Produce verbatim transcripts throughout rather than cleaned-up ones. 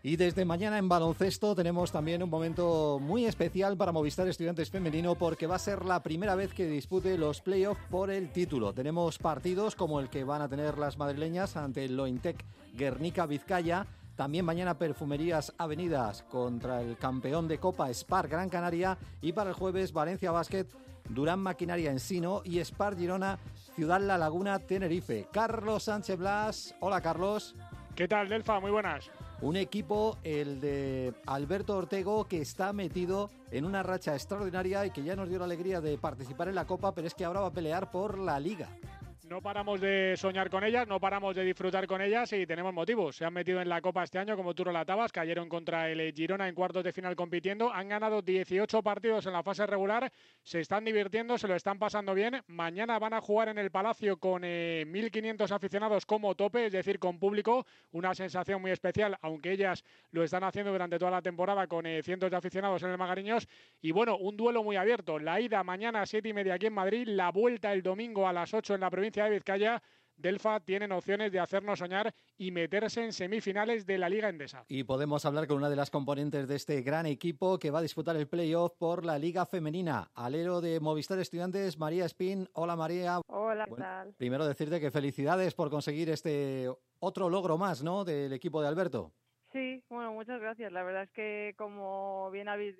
Y desde mañana en baloncesto tenemos también un momento muy especial para Movistar Estudiantes Femenino, porque va a ser la primera vez que dispute los playoffs por el título. Tenemos partidos como el que van a tener las madrileñas ante el Lointec Guernica Vizcaya. También mañana Perfumerías Avenidas contra el campeón de Copa Spar Gran Canaria. Y para el jueves Valencia Basket, Durán Maquinaria Ensino y Spar Girona Ciudad La Laguna Tenerife. Carlos Sánchez Blas. Hola, Carlos. ¿Qué tal, Delfa? Muy buenas. Un equipo, el de Alberto Ortego, que está metido en una racha extraordinaria y que ya nos dio la alegría de participar en la Copa, pero es que ahora va a pelear por la Liga. No paramos de soñar con ellas, no paramos de disfrutar con ellas y tenemos motivos. Se han metido en la Copa este año, como tú relatabas, cayeron contra el Girona en cuartos de final compitiendo. Han ganado dieciocho partidos en la fase regular, se están divirtiendo, se lo están pasando bien. Mañana van a jugar en el Palacio con eh, mil quinientos aficionados como tope, es decir, con público. Una sensación muy especial, aunque ellas lo están haciendo durante toda la temporada con eh, cientos de aficionados en el Magariños. Y bueno, un duelo muy abierto. La ida mañana a siete y media aquí en Madrid, la vuelta el domingo a las ocho en la provincia de Vizcaya. Delfa tienen opciones de hacernos soñar y meterse en semifinales de la Liga Endesa. Y podemos hablar con una de las componentes de este gran equipo que va a disputar el playoff por la Liga Femenina. Alero de Movistar Estudiantes, María Espín. Hola, María. Hola, ¿qué bueno, tal? Primero decirte que felicidades por conseguir este otro logro más, ¿no?, del equipo de Alberto. Sí, bueno, muchas gracias. La verdad es que, como bien habéis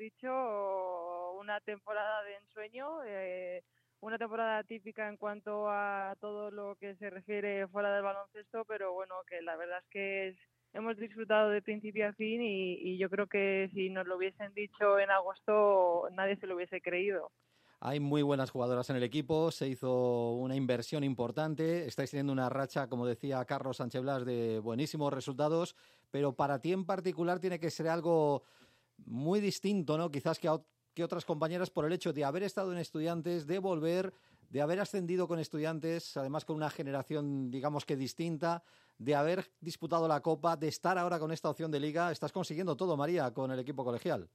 dicho, una temporada de ensueño, eh, una temporada típica en cuanto a todo lo que se refiere fuera del baloncesto, pero bueno, que la verdad es que es, hemos disfrutado de principio a fin y, y yo creo que si nos lo hubiesen dicho en agosto nadie se lo hubiese creído. Hay muy buenas jugadoras en el equipo, se hizo una inversión importante, estáis teniendo una racha, como decía Carlos Sánchez Blas, de buenísimos resultados, pero para ti en particular tiene que ser algo muy distinto, ¿no?, quizás que, a, que otras compañeras, por el hecho de haber estado en Estudiantes, de volver, de haber ascendido con Estudiantes, además con una generación, digamos que distinta, de haber disputado la Copa, de estar ahora con esta opción de Liga. Estás consiguiendo todo, María, con el equipo colegial.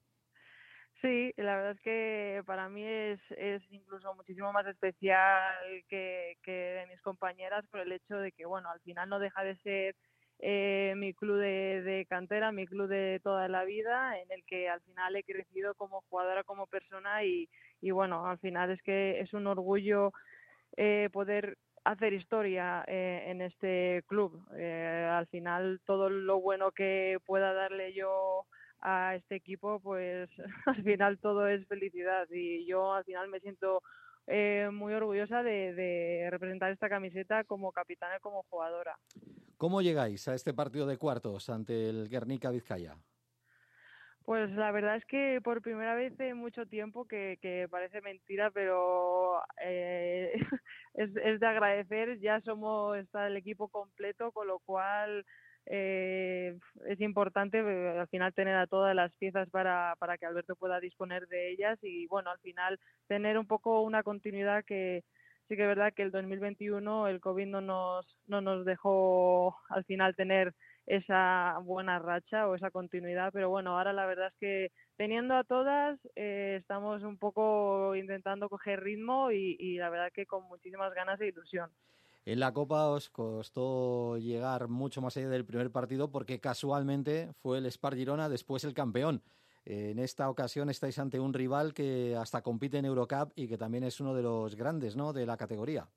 Sí, la verdad es que para mí es, es incluso muchísimo más especial que, que de mis compañeras, por el hecho de que, bueno, al final no deja de ser eh, mi club de, de cantera, mi club de toda la vida, en el que al final he crecido como jugadora, como persona y, y bueno, al final es que es un orgullo eh, poder hacer historia eh, en este club. Eh, al final todo lo bueno que pueda darle yo a este equipo, pues al final todo es felicidad y yo al final me siento eh, muy orgullosa de, de representar esta camiseta como capitana y como jugadora. ¿Cómo llegáis a este partido de cuartos ante el Guernica Vizcaya? Pues la verdad es que por primera vez en mucho tiempo, que, que parece mentira, pero eh, es, es de agradecer, ya somos, está el equipo completo, con lo cual eh, es importante eh, al final tener a todas las piezas para, para que Alberto pueda disponer de ellas y bueno, al final tener un poco una continuidad que sí que es verdad que el dos mil veintiuno el COVID no nos, no nos dejó al final tener esa buena racha o esa continuidad, pero bueno, ahora la verdad es que teniendo a todas eh, estamos un poco intentando coger ritmo y, y la verdad que con muchísimas ganas e ilusión. En la Copa os costó llegar mucho más allá del primer partido porque casualmente fue el Spar Girona, después el campeón. En esta ocasión estáis ante un rival que hasta compite en Eurocup y que también es uno de los grandes, ¿no?, de la categoría.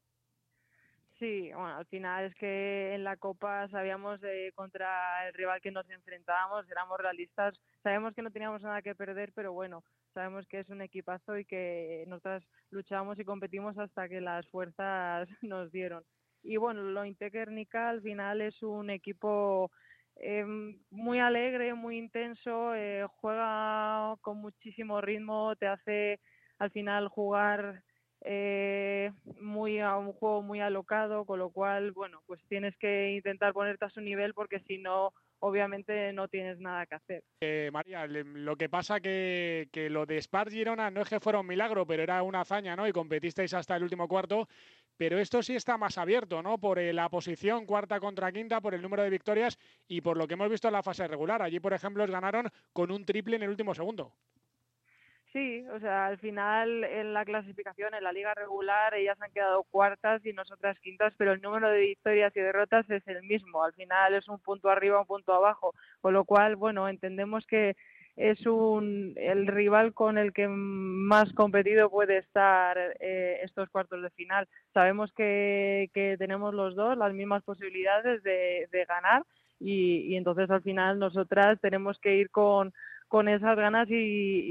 Sí, bueno, al final es que en la Copa sabíamos eh, contra el rival que nos enfrentábamos, éramos realistas, sabemos que no teníamos nada que perder, pero bueno, sabemos que es un equipazo y que nosotras luchamos y competimos hasta que las fuerzas nos dieron. Y bueno, lo Guernica al final es un equipo eh, muy alegre, muy intenso, eh, juega con muchísimo ritmo, te hace al final jugar eh, muy a un juego muy alocado, con lo cual, bueno, pues tienes que intentar ponerte a su nivel porque si no, obviamente no tienes nada que hacer. Eh, María, lo que pasa que, que lo de Spar Girona no es que fuera un milagro, pero era una hazaña, ¿no? Y competisteis hasta el último cuarto, pero esto sí está más abierto, ¿no? Por eh, la posición cuarta contra quinta, por el número de victorias y por lo que hemos visto en la fase regular. Allí, por ejemplo, os ganaron con un triple en el último segundo. Sí, o sea, al final en la clasificación, en la liga regular, ellas han quedado cuartas y nosotras quintas, pero el número de victorias y derrotas es el mismo. Al final es un punto arriba, un punto abajo, con lo cual, bueno, entendemos que es un el rival con el que más competido puede estar eh, estos cuartos de final. Sabemos que, que tenemos los dos las mismas posibilidades de, de ganar y, y entonces al final nosotras tenemos que ir con con esas ganas y,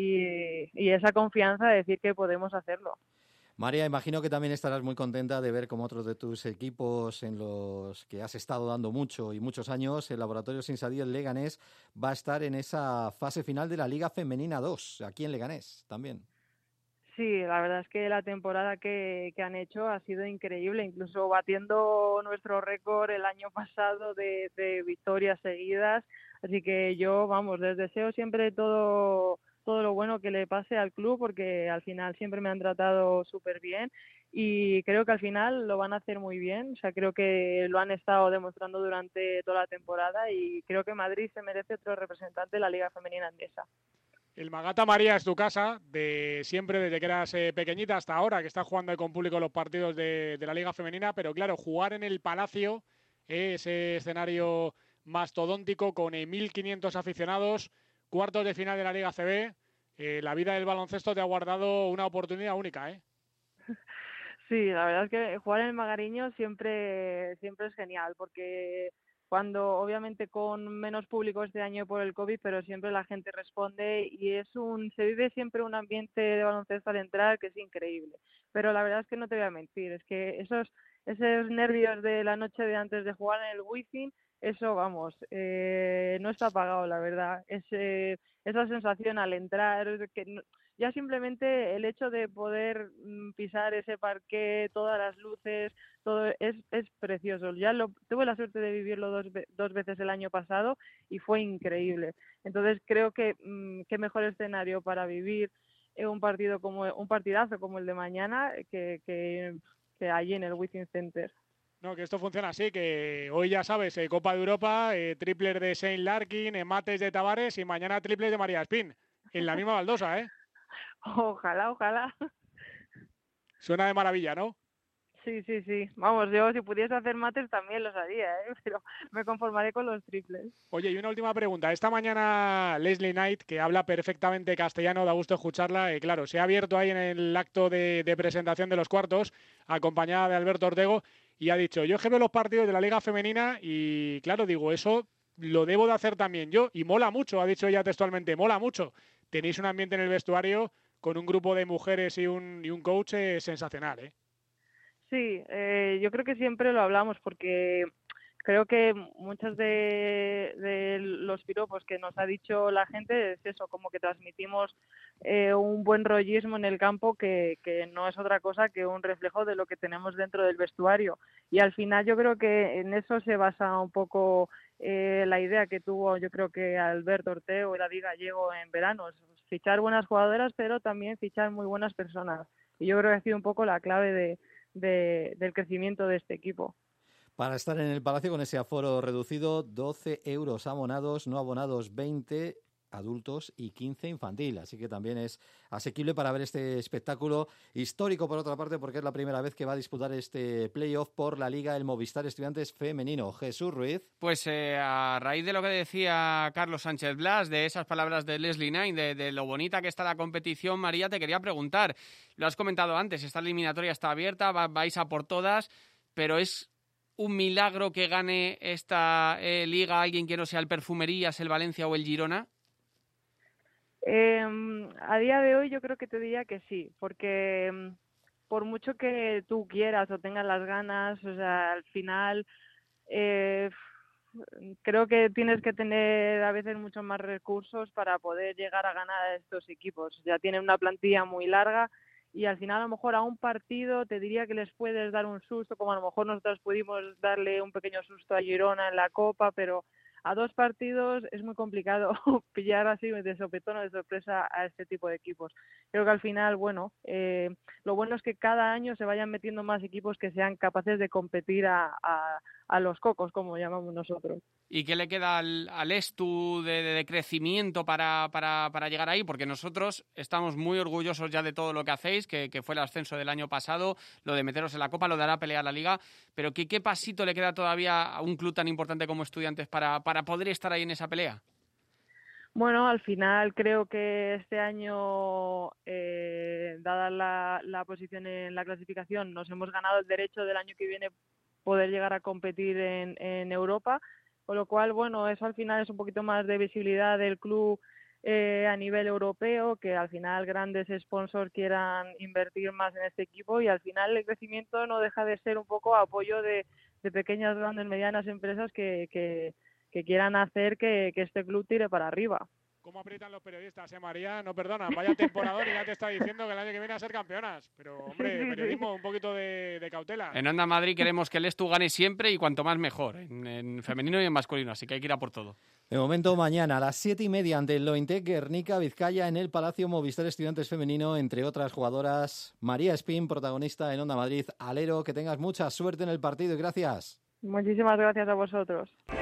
y, y esa confianza de decir que podemos hacerlo. María, imagino que también estarás muy contenta de ver cómo otros de tus equipos en los que has estado dando mucho y muchos años, el Laboratorio Sinsadí, el Leganés, va a estar en esa fase final de la Liga Femenina dos, aquí en Leganés también. Sí, la verdad es que la temporada que, que han hecho ha sido increíble, incluso batiendo nuestro récord el año pasado de, de victorias seguidas. Así que yo, vamos, les deseo siempre todo, todo lo bueno que le pase al club, porque al final siempre me han tratado súper bien y creo que al final lo van a hacer muy bien. O sea, creo que lo han estado demostrando durante toda la temporada y creo que Madrid se merece otro representante de la Liga Femenina Andesa. El Magata María es tu casa, de siempre, desde que eras eh, pequeñita hasta ahora, que estás jugando con público los partidos de, de la Liga Femenina, pero claro, jugar en el Palacio, eh, ese escenario mastodóntico con eh, mil quinientos aficionados, cuartos de final de la Liga C B, eh, la vida del baloncesto te ha guardado una oportunidad única, ¿eh? Sí, la verdad es que jugar en el Magariño siempre, siempre es genial, porque cuando obviamente con menos público este año por el COVID, pero siempre la gente responde y es un, se vive siempre un ambiente de baloncesto al entrar que es increíble. Pero la verdad es que no te voy a mentir, es que esos, esos nervios de la noche de antes de jugar en el Wizzing, eso vamos, eh, no está pagado, la verdad. Es, eh, esa sensación al entrar, que no, ya simplemente el hecho de poder mm, pisar ese parqué, todas las luces, todo es, es precioso. Ya lo, tuve la suerte de vivirlo dos, dos veces el año pasado y fue increíble. Entonces creo que mmm, qué mejor escenario para vivir un partido como un partidazo como el de mañana que, que, que allí en el Wizzing Center. No, que esto funciona así, que hoy ya sabes, eh, Copa de Europa, eh, triples de Saint Larkin, eh, mates de Tavares y mañana triples de María Espín, en la misma baldosa, ¿eh? Ojalá, ojalá. Suena de maravilla, ¿no? Sí, sí, sí. Vamos, yo si pudiese hacer mates también los haría, ¿eh? Pero me conformaré con los triples. Oye, y una última pregunta. Esta mañana Leslie Knight, que habla perfectamente castellano, da gusto escucharla, eh, claro, se ha abierto ahí en el acto de, de presentación de los cuartos, acompañada de Alberto Ortego, y ha dicho, yo es que veo los partidos de la Liga Femenina y, claro, digo, eso lo debo de hacer también yo, y mola mucho, ha dicho ella textualmente, mola mucho. Tenéis un ambiente en el vestuario con un grupo de mujeres y un, y un coach eh, sensacional, ¿eh? Sí, eh, yo creo que siempre lo hablamos porque creo que muchos de, de los piropos que nos ha dicho la gente es eso, como que transmitimos eh, un buen rollismo en el campo que, que no es otra cosa que un reflejo de lo que tenemos dentro del vestuario. Y al final yo creo que en eso se basa un poco eh, la idea que tuvo, yo creo que Alberto Ortego y David Gallego en verano, fichar buenas jugadoras, pero también fichar muy buenas personas. Y yo creo que ha sido un poco la clave de De, del crecimiento de este equipo. Para estar en el Palacio con ese aforo reducido, doce euros abonados, no abonados veinte, adultos y quince infantil. Así que también es asequible para ver este espectáculo histórico, por otra parte, porque es la primera vez que va a disputar este playoff por la Liga el Movistar Estudiantes Femenino. Jesús Ruiz. Pues eh, a raíz de lo que decía Carlos Sánchez Blas, de esas palabras de Leslie Knight, de, de lo bonita que está la competición, María, te quería preguntar, lo has comentado antes, esta eliminatoria está abierta, va, vais a por todas, pero es un milagro que gane esta eh, liga alguien que no sea el Perfumerías, el Valencia o el Girona. Eh, a día de hoy yo creo que te diría que sí, porque por mucho que tú quieras o tengas las ganas, o sea, al final eh, creo que tienes que tener a veces muchos más recursos para poder llegar a ganar a estos equipos. Ya tienen una plantilla muy larga y al final a lo mejor a un partido te diría que les puedes dar un susto, como a lo mejor nosotros pudimos darle un pequeño susto a Girona en la Copa, pero a dos partidos es muy complicado pillar así de sopetón o de sorpresa a este tipo de equipos. Creo que al final, bueno, eh, lo bueno es que cada año se vayan metiendo más equipos que sean capaces de competir a, a, a los cocos, como llamamos nosotros. ¿Y qué le queda al, al Estu de, de, de crecimiento para, para, para llegar ahí? Porque nosotros estamos muy orgullosos ya de todo lo que hacéis, que, que fue el ascenso del año pasado, lo de meteros en la Copa, lo de ahora pelear la Liga, pero ¿qué, qué pasito le queda todavía a un club tan importante como Estudiantes para, para poder estar ahí en esa pelea? Bueno, al final creo que este año, eh, dada la, la posición en la clasificación, nos hemos ganado el derecho del año que viene poder llegar a competir en, en Europa. Con lo cual, bueno, eso al final es un poquito más de visibilidad del club eh, a nivel europeo, que al final grandes sponsors quieran invertir más en este equipo y al final el crecimiento no deja de ser un poco apoyo de, de pequeñas, grandes, medianas empresas que, que, que quieran hacer que, que este club tire para arriba. ¿Cómo aprietan los periodistas, eh, María? No perdonan, vaya temporador y ya te está diciendo que el año que viene a ser campeonas. Pero, hombre, Sí, sí, periodismo, sí. un poquito de, de cautela. En Onda Madrid queremos que el Estu gane siempre y cuanto más mejor, en, en femenino y en masculino, así que hay que ir a por todo. De momento, mañana a las siete y media ante el Lointec Guernica, Vizcaya, en el Palacio Movistar Estudiantes Femenino, entre otras jugadoras, María Espín, protagonista en Onda Madrid. Alero, que tengas mucha suerte en el partido y gracias. Muchísimas gracias a vosotros.